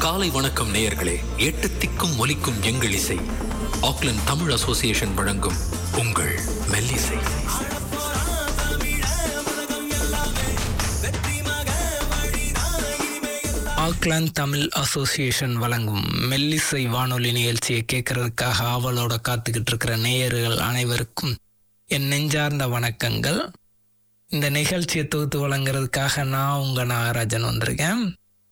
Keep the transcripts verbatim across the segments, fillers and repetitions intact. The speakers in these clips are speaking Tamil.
காலை வணக்கம் நேயர்களே. எட்டு திக்கும் ஒலிக்கும் எங்கள் இசை. ஆக்லாந்து தமிழ் அசோசியேஷன் வழங்கும் உங்கள் மெல்லிசை. ஆக்லாந்து தமிழ் அசோசியேஷன் வழங்கும் மெல்லிசை வானொலி நிகழ்ச்சியை கேட்கறதுக்காக ஆவலோட காத்துக்கிட்டு இருக்கிற நேயர்கள் அனைவருக்கும் என் நெஞ்சார்ந்த வணக்கங்கள். இந்த நிகழ்ச்சியை தொகுத்து வழங்குறதுக்காக நான் உங்கள் நாகராஜன் வந்திருக்கேன்.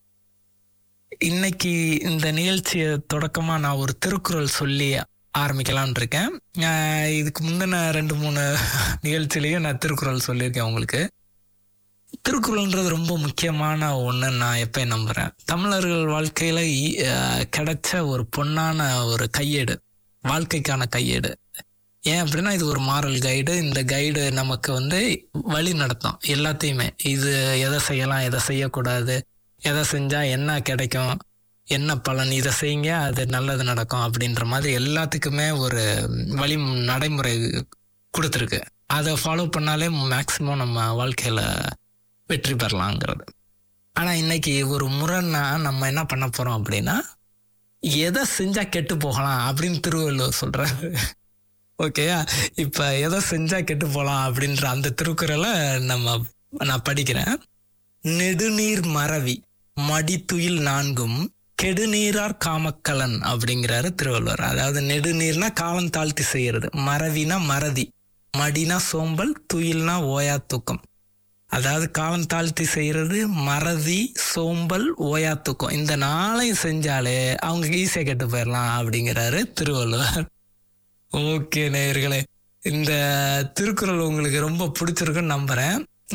இன்னைக்கு இந்த நிகழ்ச்சியை தொடக்கமாக நான் ஒரு திருக்குறள் சொல்லி ஆரம்பிக்கலான் இருக்கேன். இதுக்கு முந்தின ரெண்டு மூணு நிகழ்ச்சியிலையும் நான் திருக்குறள் சொல்லியிருக்கேன் உங்களுக்கு. திருக்குறள்ன்றது ரொம்ப முக்கியமான ஒன்று நான் எப்போ நம்புகிறேன். தமிழர்கள் வாழ்க்கையில் கிடைச்ச ஒரு பொன்னான ஒரு கையேடு, வாழ்க்கைக்கான கையேடு. ஏன் அப்படின்னா இது ஒரு மாரல் கைடு. இந்த கைடு நமக்கு வந்து வழி நடத்தும் எல்லாத்தையுமே. இது எதை செய்யலாம், எதை செய்யக்கூடாது, எதை செஞ்சால் என்ன கிடைக்கும், என்ன பலன், இதை செய்யுங்க அது நல்லது நடக்கும் அப்படின்ற மாதிரி எல்லாத்துக்குமே ஒரு வழி நடைமுறை கொடுத்துருக்கு. அதை ஃபாலோ பண்ணாலே மேக்சிமம் நம்ம வாழ்க்கையில் வெற்றி பெறலாங்கிறது. ஆனால் இன்னைக்கு ஒரு முறைன்னா நம்ம என்ன பண்ண போகிறோம் அப்படின்னா, எதை செஞ்சால் கெட்டு போகலாம் அப்படின்னு திருவள்ளுவர் சொல்கிறாரு. ஓகேயா? இப்போ எதை செஞ்சால் கெட்டு போகலாம் அப்படின்ற அந்த திருக்குறளை நம்ம நான் படிக்கிறேன். நெடுநீர் மறவி மடித்துயில் நான்கும் கெடுநீரார் காமக்கலன் அப்படிங்கிறாரு திருவள்ளுவர். அதாவது நெடுநீர்னா காலம் தாழ்த்தி செய்யறது, மறவினா மறதி, மடினா சோம்பல், துயில்னா ஓயா தூக்கம். அதாவது காலம் தாழ்த்தி செய்யறது, மறதி, சோம்பல், ஓயா தூக்கம். இந்த நாளையும் செஞ்சாலே அவங்க ஈஸியாக கெட்டு போயிடலாம் அப்படிங்கிறாரு திருவள்ளுவர். ஓகே நேயர்களே, இந்த திருக்குறள் உங்களுக்கு ரொம்ப பிடிச்சிருக்குன்னு நம்புகிறேன்.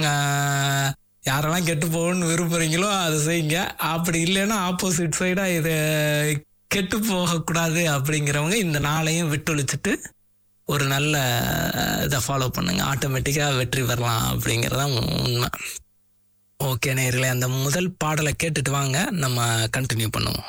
யாரெல்லாம் கெட்டு போகணும்னு விரும்புகிறீங்களோ அதை செய்யுங்க. அப்படி இல்லைன்னா ஆப்போசிட் சைடாக இதை கெட்டு போகக்கூடாது அப்படிங்கிறவங்க இந்த நாளையும் விட்டொழிச்சிட்டு ஒரு நல்ல இதை ஃபாலோ பண்ணுங்க. ஆட்டோமேட்டிக்காக வெற்றி பெறலாம் அப்படிங்கிறதான் உண்மை. ஓகே நேயர்களே, அந்த முதல் பாடலை கேட்டுட்டு வாங்க, நம்ம கண்டினியூ பண்ணுவோம்.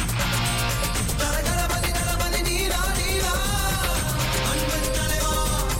தரகரபதி தரபதி நீரா நீரா அன்பன் தலைவா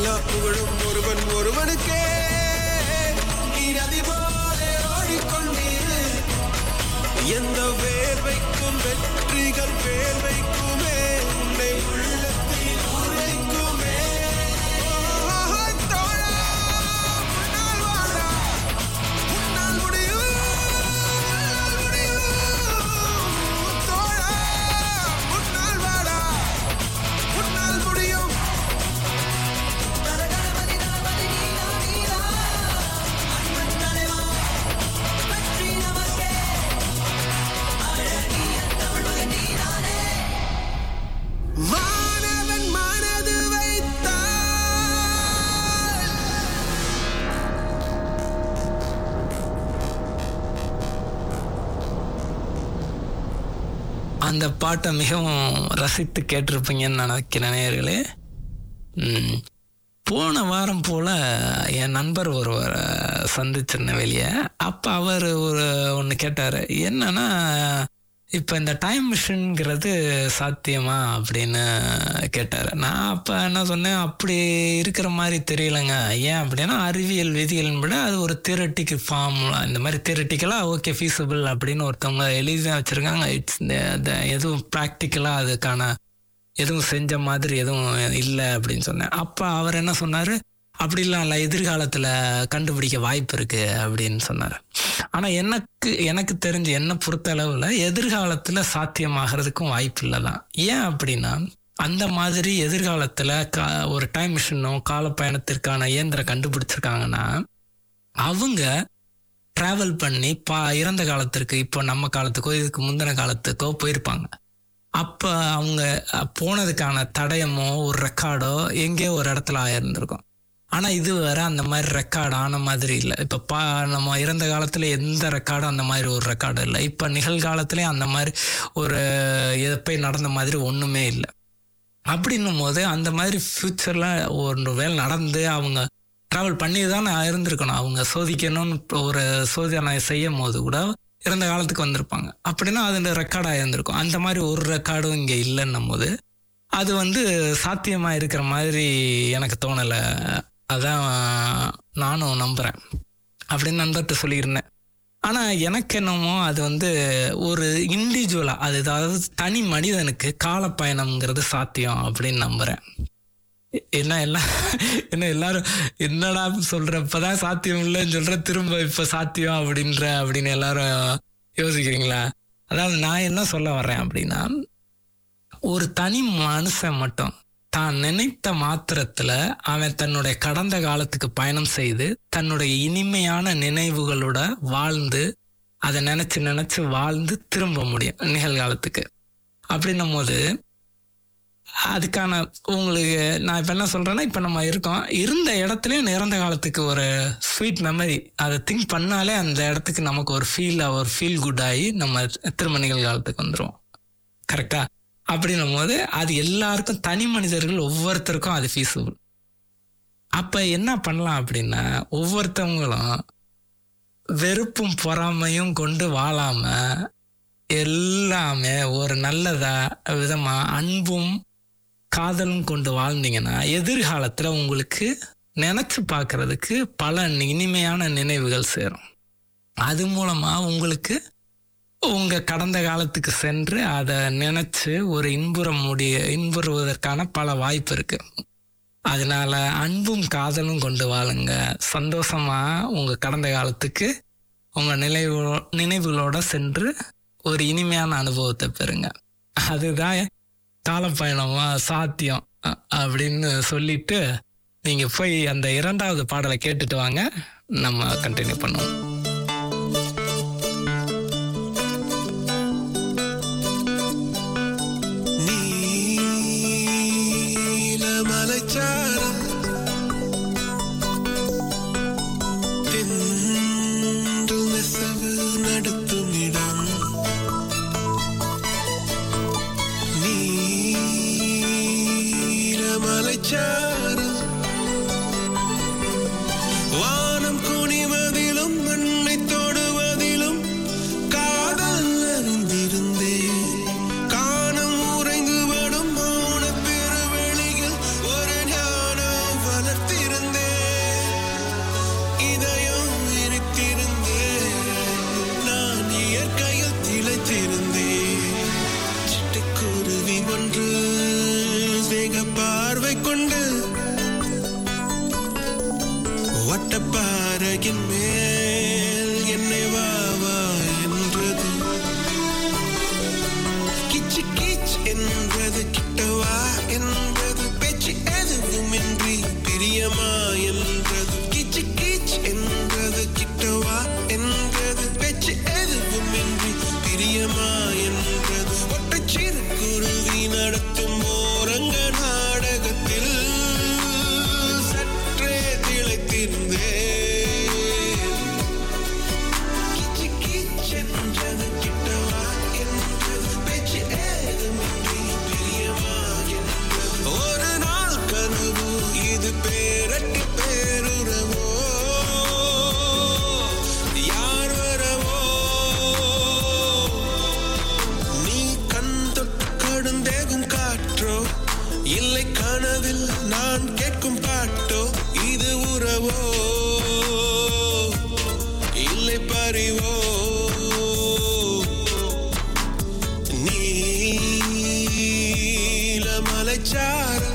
எல்லா புகழும் ஒருவன் ஒருவனுக்கே. நீ நதி போல ஓடிக்கொண்டீரு, எந்த வேர்வைக்கும் வெற்றிகள் வேர்வைக்குமே, உன்னை உள்ளத்தில் உரைக்குமே. தோழா உன்னால் வாழா, உன்னால் முடியும், உன்னால் முடியும். தோழா உன்னால் வாழா, உன்னால் முடியும். மாணவன் மனது வைத்தால் அந்த பாட்டை மிகவும் ரசித்து கேட்டிருப்பீங்கன்னு நினைக்கிறேன் நேயர்களே. ம், போன வாரம் போல் என் நண்பர் ஒருவர் சந்திச்சிருந்தேன் வெளியே. அப்போ அவர் ஒரு ஒன்று கேட்டார், என்னன்னா இப்போ இந்த டைம் மிஷின்ங்கிறது சாத்தியமா அப்படின்னு கேட்டார். நான் அப்போ என்ன சொன்னேன், அப்படி இருக்கிற மாதிரி தெரியலைங்க. ஏன் அப்படின்னா அறிவியல் விதிகள் விட அது ஒரு தியரட்டிக்கல் ஃபார்முலா, இந்த மாதிரி தியரட்டிக்கலாக ஓகே ஃபீஸபிள் அப்படின்னு ஒருத்தவங்க எழுதி தான் வச்சுருக்காங்க. இட்ஸ் இந்த எதுவும் ப்ராக்டிக்கலாக அதுக்கான எதுவும் செஞ்ச மாதிரி எதுவும் இல்லை அப்படின்னு சொன்னேன். அப்போ அவர் என்ன சொன்னார், அப்படிலாம் இல்லை, எதிர்காலத்தில் கண்டுபிடிக்க வாய்ப்பு இருக்குது அப்படின்னு சொன்னார். ஆனால் எனக்கு எனக்கு தெரிஞ்சு என்னை பொறுத்த அளவில் எதிர்காலத்தில் சாத்தியமாகிறதுக்கும் வாய்ப்பு இல்லை தான். ஏன் அப்படின்னா அந்த மாதிரி எதிர்காலத்தில் கா ஒரு டைம் மிஷினோ காலப்பயணத்திற்கான இயந்திரம் கண்டுபிடிச்சிருக்காங்கன்னா அவங்க ட்ராவல் பண்ணி பா இறந்த காலத்திற்கு, இப்போ நம்ம காலத்துக்கோ இதுக்கு முந்தின காலத்துக்கோ போயிருப்பாங்க. அப்போ அவங்க போனதுக்கான தடயமோ ஒரு ரெக்கார்டோ எங்கேயோ ஒரு இடத்துல ஆயிருந்திருக்கும். ஆனால் இது வேற அந்த மாதிரி ரெக்கார்டு ஆன மாதிரி இல்லை. இப்போ பா நம்ம இறந்த காலத்தில் எந்த ரெக்கார்டும் அந்த மாதிரி ஒரு ரெக்கார்டு இல்லை. இப்போ நிகழ்காலத்துலேயும் அந்த மாதிரி ஒரு எப்போ நடந்த மாதிரி ஒன்றுமே இல்லை. அப்படின்னும் போது அந்த மாதிரி ஃப்யூச்சரில் ஒரு வேலை நடந்து அவங்க ட்ராவல் பண்ணி தானே இருந்திருக்கணும். அவங்க சோதிக்கணும்னு ஒரு சோதனை செய்யும் போது கூட இறந்த காலத்துக்கு வந்திருப்பாங்க. அப்படின்னா அது ரெக்கார்டாக இருந்திருக்கும். அந்த மாதிரி ஒரு ரெக்கார்டும் இங்கே இல்லைன்னும் போது அது வந்து சாத்தியமாக இருக்கிற மாதிரி எனக்கு தோணலை. அதான் நானும் நம்புகிறேன் அப்படின்னு நண்பர்கிட்ட சொல்லியிருந்தேன். ஆனால் எனக்கு என்னமோ அது வந்து ஒரு இண்டிவிஜுவலாக, அது அதாவது தனி மனிதனுக்கு காலப்பயணம்ங்கிறது சாத்தியம் அப்படின்னு நம்புகிறேன். என்ன எல்லாம் என்ன எல்லாரும் என்னடா சொல்கிற, இப்போதான் சாத்தியம் இல்லைன்னு சொல்கிற, திரும்ப இப்போ சாத்தியம் அப்படின்ற அப்படின்னு எல்லாரும் யோசிக்கிறீங்களா? அதாவது நான் என்ன சொல்ல வர்றேன் அப்படின்னா, ஒரு தனி மனுஷன் மட்டும் தான் நினைத்த மாத்திரத்தில் அவன் தன்னுடைய கடந்த காலத்துக்கு பயணம் செய்து தன்னுடைய இனிமையான நினைவுகளோட வாழ்ந்து அதை நினச்சி நினச்சி வாழ்ந்து திரும்ப முடியும் நிகழ்காலத்துக்கு. அப்படின்னும் போது அதுக்கான உங்களுக்கு நான் இப்போ என்ன சொல்கிறேன்னா, இப்போ நம்ம இருக்கோம், இருந்த இடத்துலையும் இறந்த காலத்துக்கு ஒரு ஸ்வீட் மெமரி, அதை திங்க் பண்ணாலே அந்த இடத்துக்கு நமக்கு ஒரு ஃபீல் ஒரு ஃபீல் குட் ஆகி நம்ம திரும்ப நிகழ்காலத்துக்கு வந்துடுவோம். கரெக்டாக? அப்படின்னும் போது அது எல்லாருக்கும், தனி மனிதர்கள் ஒவ்வொருத்தருக்கும் அது ஃபீஸபிள். அப்போ என்ன பண்ணலாம் அப்படின்னா, ஒவ்வொருத்தவங்களும் வெறுப்பும் பொறாமையும் கொண்டு வாழாம எல்லாமே ஒரு நல்லதா விதமா அன்பும் காதலும் கொண்டு வாழ்ந்தீங்கன்னா எதிர்காலத்தில் உங்களுக்கு நினச்சி பார்க்கறதுக்கு பல இனிமையான நினைவுகள் சேரும். அது மூலமாக உங்களுக்கு உங்கள் கடந்த காலத்துக்கு சென்று அதை நினச்சி ஒரு இன்புற முடிய இன்புறுவதற்கான பல வாய்ப்பு இருக்குது. அதனால அன்பும் காதலும் கொண்டு வாழுங்க. சந்தோஷமாக உங்கள் கடந்த காலத்துக்கு உங்கள் நினைவு நினைவுகளோட சென்று ஒரு இனிமையான அனுபவத்தை பெறுங்க. அதுதான் காலப்பயணமா சாத்தியம் அப்படின்னு சொல்லிட்டு நீங்கள் போய் அந்த இரண்டாவது பாடலை கேட்டுட்டு வாங்க, நம்ம கண்டினியூ பண்ணுவோம். வானம் குனிவதிலும் மண்ணை தொடுவதிலும் காதல் அறிந்திருந்தே, காணம் உறைந்து வடும் மௌன பெருவெளியில் ஒரு ஞானம் வளர்த்து சிநேக பார்வை கொண்டு வட்டப்பாறையின் மேல் என்னை வா வா என்றது. கிச்சு கிச் என்றது, கிட்டவா என்றது, பேச்சு எதுவுமின்றி பிரியமா என்றது. கிச்சு கிச் என்றது, கிட்டவா என்றது, பேச்சு எதுவுமின்றி பிரியமா என்றது. ஒற்றைச்சிறு குருவி நடத்தும் ஓரங்க நாடகத்தில் சற்றே திளைத்திருந்தேன். கிச்சு கிச் என்றது, கிட்டவா என்றது, பேச்சு ஏதுமின்றி பிரியமா என்றது. ஒரு நாள் கனவு இது பேரட்டு பேருறவோ, யார் வரவோ, நீ கண் தொட்டு கடுந்தேகும் காற்றோ, இல்லை கனவில் நான் கேட்கும் பாட்டோ, இது உறவோ இல்லை பறிவோ. நீல மலைச்சாரல்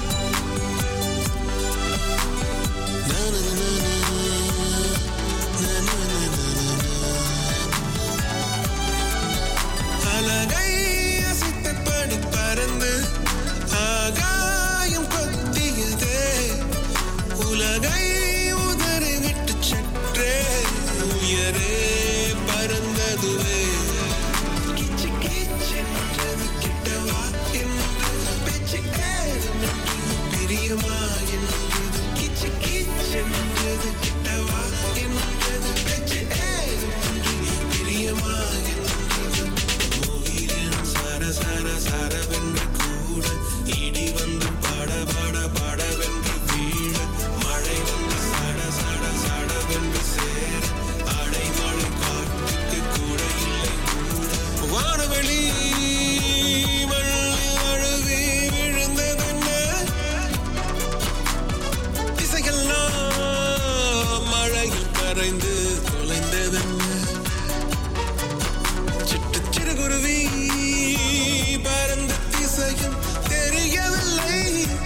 அழகை அசைத்தபடி பறந்து ஆகாயம் கொத்தியதே, உலகை உதறி விட்டு சற்றே உயரே பறந்ததுவே. கிச்சு கிச்சென்றது, கிட்டவா என்றது, பேச்சு ஏதுமின்றி பிரியமா என்றது. கிச்சு கிச்சென்றது, கிட்டவா என்றது, பேச்சு ஏதுமின்றி பிரியமா என்றது. மோகிரம் சர சர சரவென்று கூட, இடி வந்து பட பட படவென்று வீழ, மழை வந்து சட சட சடவென்று சேர, அடைமழை காற்றுக்கு கூட இல்லை கூட. வானவெளி மண்ணில் அழுவி விழுந்ததென்ன, திசையெல்லாம் மழையில் கரைந்து தொலைந்ததென்ன. சிட்டு சிறுகுருவி பறந்த திசையும் தெரியவில்லை.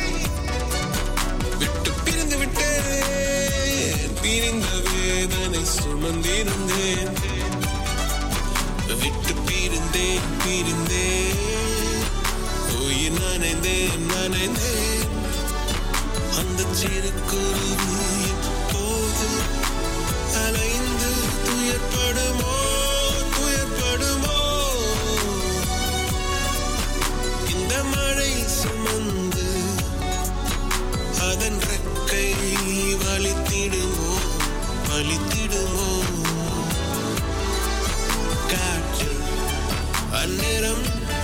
விட்டு பிரிந்து விட்டேன், பிரிந்த வேதனை சுமந்திருந்தேன். விட்டு பிரிந்தேன் பிரிந்தேன், உயிர் நனைந்தேன் நனைந்தேன். அந்த சிறு குருவி எப்போது அலைந்து துயர்படுமோ துயர்படுமோ. இந்த மழை சுமந்து அதன் ரெக்கை வலித்திடுமோ வலித்திடுமோ. காற்று அந்நேரம்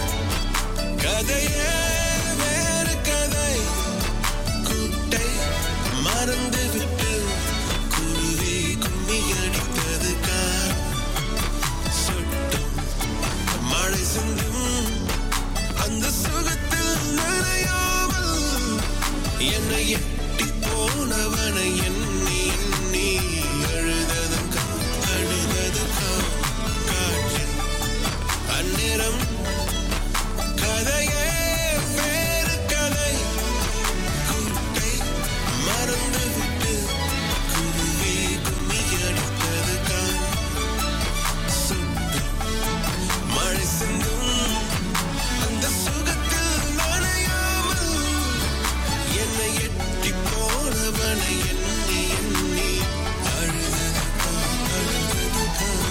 கதையே வேறு கதை, கூட்டை மறந்து விட்டு குருவி கும்மி அடித்தது கார். சொட்டும் மழை சிந்தும் அந்த சுகத்தில் நனையாமல், என்னை எட்டி போனவனை எண்ணி எண்ணி அழுதது கா- அழுதது கா- காற்றில் அந்நேரம் கதையே வேறு கதை, கூட்டை மறந்து விட்டு குருவி கும்மி அடித்தது கார். சொட்டும் மழை சிந்தும் அந்த சுகத்தில் நனையாமல், என்னை எட்டி போனவனை எண்ணி எண்ணி அழுதது கா- அழுதது கா-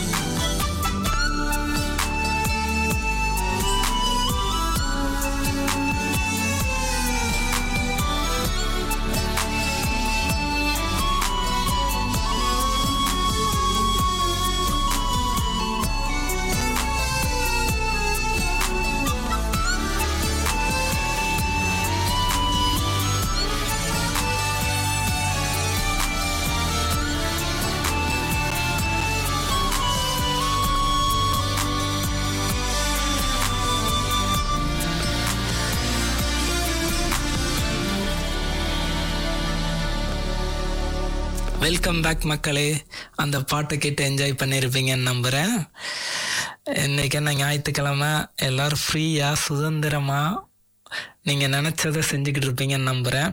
வெல்கம் பேக் மக்களே. அந்த பாட்டை கேட்டு என்ஜாய் பண்ணியிருப்பீங்கன்னு நம்புகிறேன். இன்றைக்கி என்ன ஞாயிற்றுக்கிழமை, எல்லோரும் ஃப்ரீயாக சுதந்திரமாக நீங்கள் நினச்சதை செஞ்சுக்கிட்டு இருப்பீங்கன்னு நம்புகிறேன்.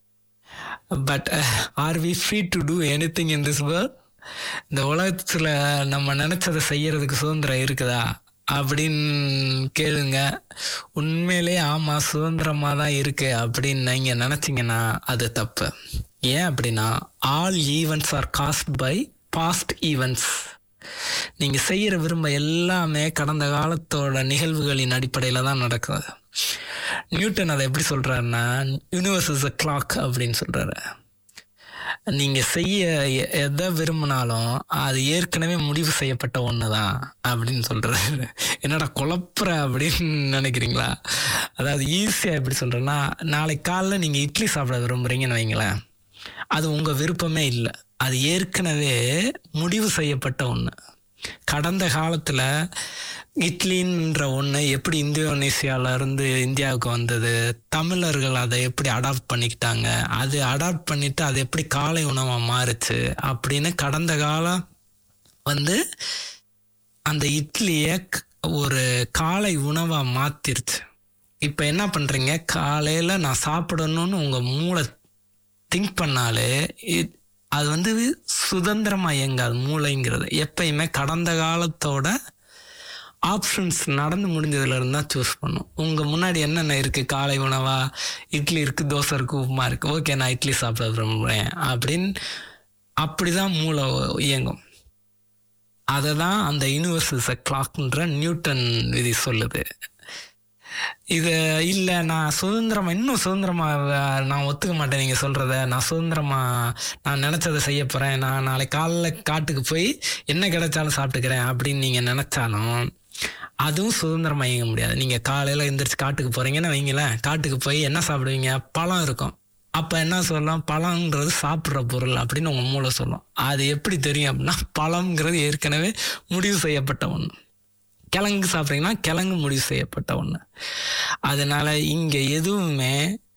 But are we free to do anything in this world? இந்த உலகத்தில் நம்ம நினச்சதை செய்யறதுக்கு சுதந்திரம் இருக்குதா அப்படின்னு கேளுங்க. உண்மையிலே ஆமாம், சுதந்திரமாக தான் இருக்குது அப்படின்னு நீங்கள் நினச்சிங்கன்னா அது தப்பு. ஏன் அப்படின்னா, all events are caused by past events. நீங்கள் செய்கிற விரும்ப எல்லாமே கடந்த காலத்தோட நிகழ்வுகளின் அடிப்படையில் தான் நடக்குது. நியூட்டன் அதை எப்படி சொல்கிறாருன்னா, யூனிவர்ஸ் இஸ் அ கிளாக் அப்படின்னு சொல்கிறாரு. நீங்கள் செய்ய எதை விரும்பினாலும் அது ஏற்கனவே முடிவு செய்யப்பட்ட ஒன்று தான் அப்படின்னு சொல்கிறாரு. என்னடா குழப்புற அப்படின்னு நினைக்கிறீங்களா? அதாவது ஈஸியாக எப்படி சொல்கிறேன்னா, நாளைக்கு காலைல நீங்கள் இட்லி சாப்பிட விரும்புகிறீங்கன்னு வைங்களேன், அது உங்கள் விருப்பமே இல்லை, அது ஏற்கனவே முடிவு செய்யப்பட்ட ஒன்று. கடந்த காலத்தில் இட்லின்ற ஒன்று எப்படி இந்தோனேசியாவிலேருந்து இந்தியாவுக்கு வந்தது, தமிழர்கள் அதை எப்படி அடாப்ட் பண்ணிக்கிட்டாங்க, அது அடாப்ட் பண்ணிவிட்டு அது எப்படி காலை உணவாக மாறுச்சு அப்படின்னு கடந்த காலம் வந்து அந்த இட்லியை ஒரு காலை உணவாக மாற்றிருச்சு. இப்போ என்ன பண்ணுறீங்க, காலையில் நான் சாப்பிடணும்னு உங்கள் மூளை திங்க் பண்ணாலே அது வந்து சுதந்திரமாக இயங்காது. மூளைங்கிறது எப்பயுமே கடந்த காலத்தோட ஆப்ஷன்ஸ் நடந்து முடிஞ்சதுலேருந்து தான் சூஸ் பண்ணும். உங்கள் முன்னாடி என்னென்ன இருக்குது, காலை உணவா, இட்லி இருக்குது, தோசை இருக்குது, உப்புமா இருக்குது, ஓகே நான் இட்லி சாப்பிட விரும்புகிறேன் அப்படின்னு அப்படி தான் மூளை இயங்கும். அதை தான் அந்த யூனிவர்ஸ் இஸ் அ கிளாக்ன்ற நியூட்டன் விதி சொல்லுது. இது இல்லை, நான் சுதந்திரமாக இன்னும் சுதந்திரமாக நான் ஒத்துக்க மாட்டேன் நீங்கள் சொல்கிறத, நான் சுதந்திரமாக நான் நினச்சதை செய்ய போகிறேன், நான் நாளைக்கு காலைல காட்டுக்கு போய் என்ன கிடைச்சாலும் சாப்பிட்டுக்கிறேன் அப்படின்னு நீங்கள் நினச்சாலும் அதுவும் சுதந்திரமாக இயங்க முடியாது. நீங்கள் காலையில் எந்திரிச்சு காட்டுக்கு போகிறீங்கன்னு வைங்களேன், காட்டுக்கு போய் என்ன சாப்பிடுவீங்க, பழம் இருக்கும். அப்போ என்ன சொல்லலாம், பழங்கிறது சாப்பிட்ற பொருள் அப்படின்னு உங்கள் மூளை சொல்லும். அது எப்படி தெரியும் அப்படின்னா, பழங்கிறது ஏற்கனவே முடிவு செய்யப்பட்ட ஒன்று. கிழங்கு சாப்பிட்றீங்கன்னா கிழங்கு முடிவு செய்யப்பட்ட ஒன்று. அதனால் இங்கே எதுவுமே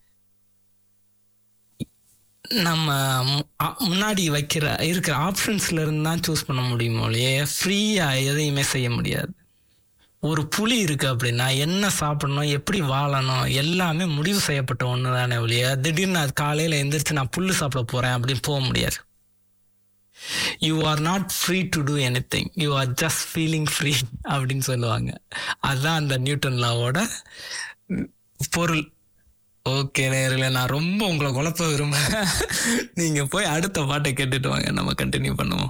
நம்ம முன்னாடி வைக்கிற இருக்கிற ஆப்ஷன்ஸில் இருந்து தான் சூஸ் பண்ண முடியுமோ இல்லையே, ஃப்ரீயாக எதையுமே செய்ய முடியாது. ஒரு புலி இருக்குது அப்படின்னா என்ன சாப்பிடணும், எப்படி வாழணும் எல்லாமே முடிவு செய்யப்பட்ட ஒன்று தானே ஒழிய திடீர்னு அது காலையில் எழுந்திரிச்சு நான் புல் சாப்பிட போகிறேன் அப்படின்னு போக முடியாது. You are not free to do anything, you are just feeling free அப்படின்னு சொல்லுவாங்க. அதுதான் அந்த நியூட்டன் லாவோட பொருள். ஓகே நேயர்களே, நான் ரொம்ப உங்களை குழப்ப விரும்புகிறேன். நீங்கள் போய் அடுத்த பாட்டை கேட்டுட்டு வாங்க, நம்ம கண்டினியூ பண்ணுவோம்.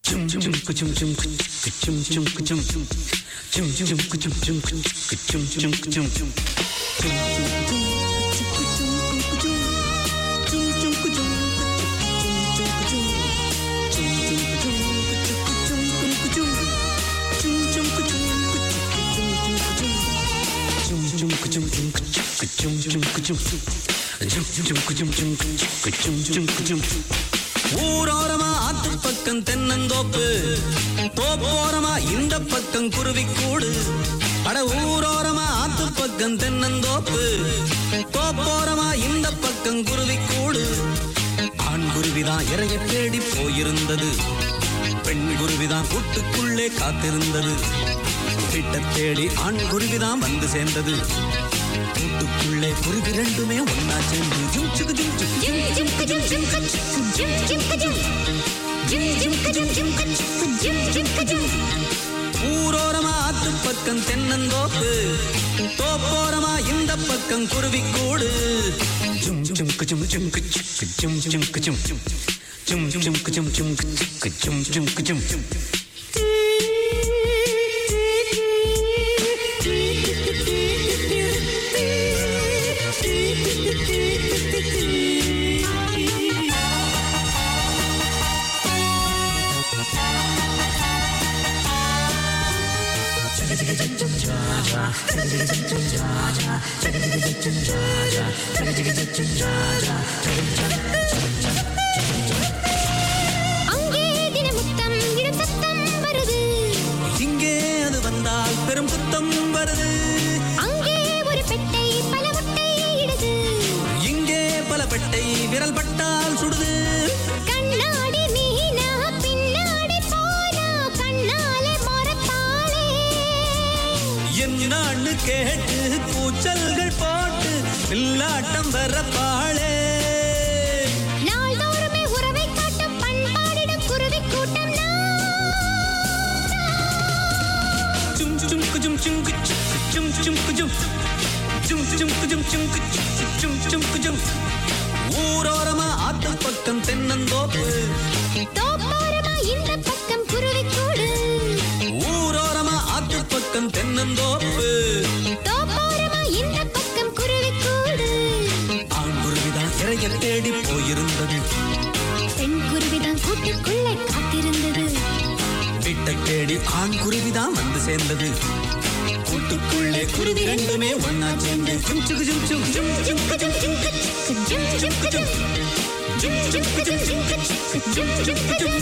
ஊரோரமா ஆத்து பக்கம் தென்னந்தோப்பு, தோப்போரமா இந்த பக்கம் குருவிக்கூடு. அட ஊரோரமா ஆத்து பக்கம் தென்னந்தோப்பு, தோப்போரமா இந்த பக்கம் குருவிக்கூடு. ஆண் குருவிதான் இறைய தேடி போயிருந்தது, பெண் குருவிதான் கூட்டுக்குள்ளே காத்திருந்தது. கிட்ட தேடி ஆண் குருவிதான் வந்து சேர்ந்தது, கூட்டுக்குள்ளே குருவி ரெண்டுமே ஒன்னா சேர்ந்து ஜும் சுகு ஜும் ஜும் ஜும் ஜும் ஜும் ஜும் ஜும் ஜும் ஜும் ஜும் ஜும் ஜும் ஜும். ஊரோரமா ஆத்து பக்கம் தென்னந்தோப்பு, தோப்போரமா இந்த பக்கம் குருவிக்கூடு. ஜும் ஜும் ஜும் ஜும் ஜும் ஜும் ஜும் ஜும் ஜும் ஜும் ஜும் ஜும் ஜும் ஜும் ஜும். அங்கே தினமுத்தம் இடம் சத்தம் வருது, இங்கே அது வந்தால் பெரும் குத்தம் வருது. அங்கே ஒரு பெட்டை பல முட்டை இடுது, இங்கே பல பெட்டை விரல் பட்டால் சுடுது. கண்ணாடி மீனா பின்னாடி போனா கண்ணாலே மரத்தாலே. என்னான்னு கேட்டு கூச்சல்கள் போட்டு வில்லாட்டம் வரப்பாளே நாள்தோறுமே உறவை காட்டும் பண்பாடிடும் குருவி கூட்டம் சும் சும் குஜும் சும் குஜும் சும் சும் குஜும் சும் சும் குஜும் சும் குஜும் சும் குஜும் ஊரோரமா ஆத்து பக்கம் தென்னந்தோப்பு தோப்போரமா இந்த பக்கம் குருவி கூடு ஊரோரமா ஆத்து பக்கம் தென்னந்தோப்பு தோப்போரமா இந்த பக்கம் குருவி கூடு ஆண்குருவிதான் இறைய தேடி போயிருந்தது பெண் குருவிதான் கூட்டுக்குள்ளே காத்திருந்தது வீட்டை தேடி ஆண்குருவிதான் வந்து சேர்ந்தது கூட்டுக்குள்ளே குருவி ரெண்டுமே ஒன்னா சேர்ந்து சும் சுகு சும் சும் சும் சும் குஜும் சும் குஜும் சும் சும் குஜும் சும் சும் குஜும் சும் குஜும் சும் சும் குஜும்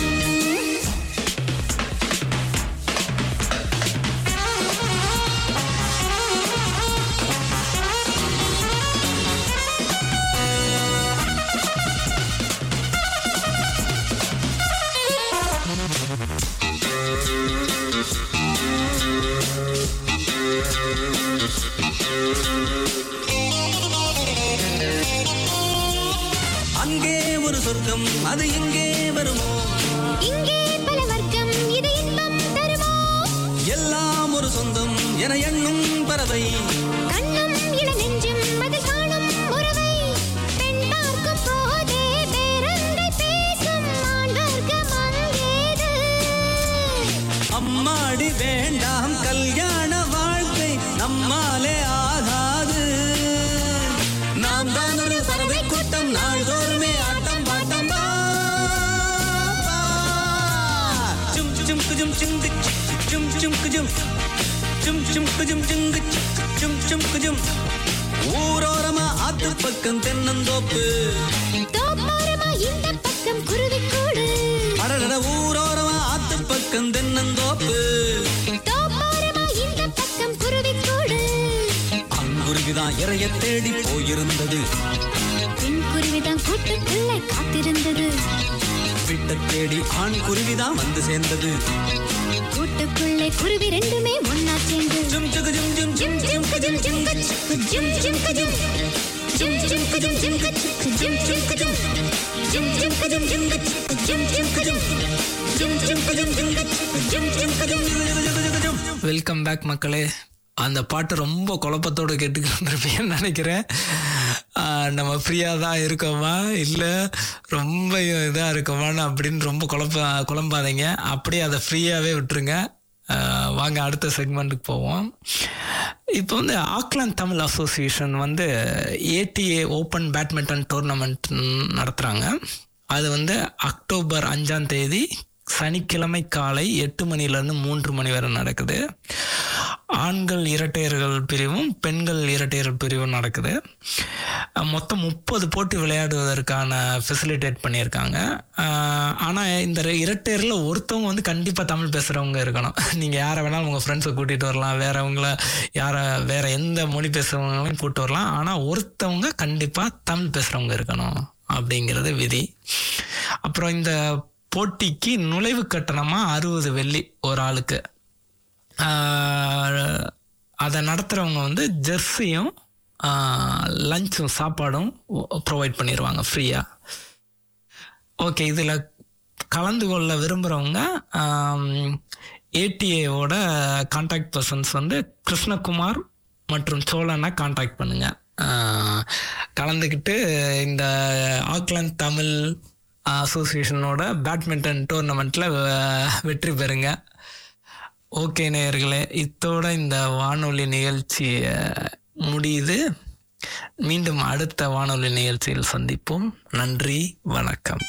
அங்கே ஒரு சொர்க்கம் அது எங்கே வருமோ இங்கே பல வர்க்கம் இது இன்பம் தருமோ எல்லாம் ஒரு சொந்தம் என எண்ணும் பறவை கண்ணும் இள நெஞ்சும் அது காணும் உறவை பெண் பார்க்கும் போதே பேரண்டை பேசும் ஆண் வர்க்கம் அங்கேது அம்மாடி வேண்டாம் கல்யாண வாழ்க்கை நம்மாலே ஆகாது நாம் தான் ஒரு பறவை கூட்டம் நாள்தோறுமே ஆட்டம் பாட்டம் பா. சும் சும் குஜும் சும் குச் சும் சும் குஜும் சும் சும் குஜும் சும் குச் சும் சும் குஜும் ஊரோரமா ஆத்து பக்கம் தென்னந்தோப்பு தோப்போரமா இந்த பக்கம் குருவி கூடு அடடட ஊரோரமா ஆத்து பக்கம் தென்னந்தோப்பு தோப்போரமா இந்த பக்கம் குருவி கூடு அங்குருவிதான் இறைய தேடி போயிருந்தது பெண் குருவிதான் கூட்டுக்குள்ளே காத்திருந்தது வீட்டை தேடி ஆண் குருவிதான் வந்து சேர்ந்தது கூட்டுக்குள்ளே குருவி ரெண்டுமே ஒன்னா சேர்ந்து ஜும் ஜுகு ஜும் ஜும் ஜிம் ஜிம் கஜும் ஜிம் கஜ் ஜிம் ஜிம் கஜும் ஜிம் ஜிம் கஜும் ஜிம் கஜ் ஜிம் ஜிம் கஜும் ஜிம் ஜிம் கஜும் ஜிம் கஜ் ஜிம் ஜிம் கஜும் ஜிம் ஜிம் கஜும் ஜிம் கஜ் ஜிம் ஜிம் கஜும். வெல்கம் பேக் மக்களே. அந்த பாட்டு ரொம்ப குழப்பத்தோடு கேட்டுக்கிட்டு இருந்திருப்பேன்னு நினைக்கிறேன். நம்ம ஃப்ரீயாக தான் இருக்கோமா இல்லை ரொம்ப இதாக இருக்கோமான்னு அப்படின்னு ரொம்ப குழப்ப குழம்பாதீங்க. அப்படியே அதை ஃப்ரீயாகவே விட்டுருங்க. வாங்க அடுத்த செக்மெண்ட்டுக்கு போவோம். இப்போ வந்து ஆக்லாந்து தமிழ் அசோசியேஷன் வந்து ஏடிஏ ஓப்பன் பேட்மிண்டன் டோர்னமெண்ட் நடத்துகிறாங்க. அது வந்து அக்டோபர் அஞ்சாம் தேதி சனிக்கிழமை காலை எட்டு மணிலேருந்து மூன்று மணி வரை நடக்குது. ஆண்கள் இரட்டையர்கள் பிரிவும் பெண்கள் இரட்டையர்கள் பிரிவும் நடக்குது. மொத்தம் முப்பது போட்டி விளையாடுவதற்கான ஃபெசிலிட்டேட் பண்ணியிருக்காங்க. ஆனால் இந்த இரட்டையரில் ஒருத்தவங்க வந்து கண்டிப்பாக தமிழ் பேசுகிறவங்க இருக்கணும். நீங்கள் யாரை வேணாலும் உங்கள் ஃப்ரெண்ட்ஸை கூட்டிகிட்டு வரலாம், வேறவங்கள யாரை வேறு எந்த மொழி பேசுகிறவங்களையும் கூப்பிட்டு வரலாம். ஆனால் ஒருத்தவங்க கண்டிப்பாக தமிழ் பேசுகிறவங்க இருக்கணும் அப்படிங்கிறது விதி. அப்புறம் இந்த போட்டிக்கு நுழைவு கட்டணமாக அறுபது வெள்ளி ஒரு ஆளுக்கு. அதை நடத்துகிறவங்க வந்து ஜெர்சியும் லஞ்சும் சாப்பாடும் ப்ரொவைட் பண்ணிடுவாங்க ஃப்ரீயாக. ஓகே, இதில் கலந்து கொள்ள விரும்புகிறவங்க ஏடிஏவோட கான்டாக்ட் பர்சன்ஸ் வந்து கிருஷ்ணகுமார் மற்றும் சோழனை கான்டாக்ட் பண்ணுங்கள். கலந்துக்கிட்டு இந்த ஆக்லாந்து தமிழ் அசோசியேஷனோட பேட்மிண்டன் டோர்னமெண்ட்டில் வெற்றி பெறுங்க. ஓகே நேயர்களே, இத்தோட இந்த வானொலி நிகழ்ச்சி முடியுது. மீண்டும் அடுத்த வானொலி நிகழ்ச்சியில் சந்திப்போம். நன்றி, வணக்கம்.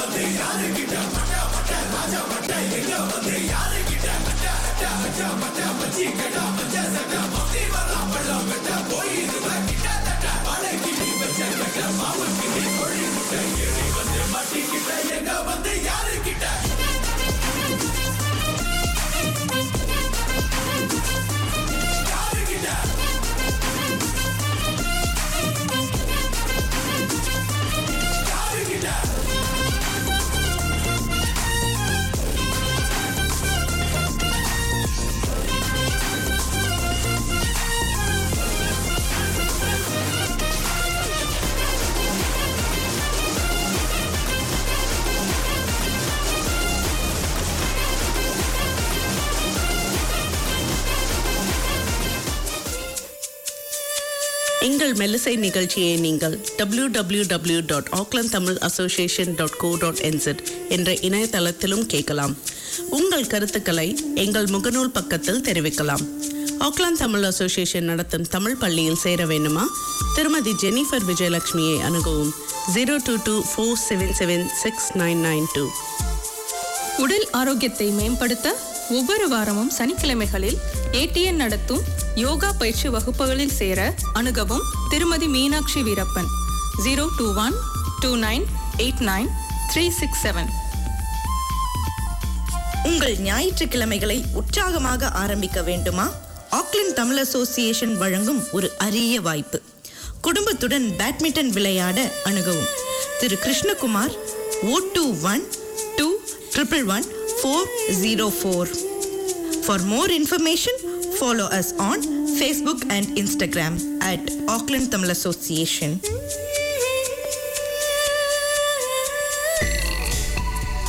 எங்கள் மெல்லிசை நிகழ்ச்சியை நீங்கள் W W W dot Auckland Tamil association dot co dot NZ என்ற இணையதளத்திலும் கேட்கலாம். உங்கள் கருத்துக்களை எங்கள் முகநூல் பக்கத்தில் தெரிவிக்கலாம். ஆக்லாந்து தமிழ் அசோசியேஷன் நடத்தும் தமிழ் பள்ளியில் சேர வேண்டுமா? திருமதி ஜெனிஃபர் விஜயலட்சுமியை அணுகவும் zero two two four seven seven six nine nine two. உடல் ஆரோக்கியத்தை மேம்படுத்த ஒவ்வொரு வாரமும் சனிக்கிழமைகளில் ஏடிஎன் நடத்தும் யோகா பயிற்சி வகுப்புகளில் சேர அணுகவும் திருமதி Meenakshi Veerappan zero two one two nine eight nine three six seven. உங்கள் ஞாயிற்றுக்கிழமைகளை உற்சாகமாக ஆரம்பிக்க வேண்டுமா? ஆக்லாந்து தமிழ் அசோசியேஷன் வழங்கும் ஒரு அரிய வாய்ப்பு. குடும்பத்துடன் பேட்மிண்டன் விளையாட அணுகவும் திரு Krishnakumar O two one two triple one four zero four. For more information, follow us on Facebook and Instagram at Auckland Tamil Association.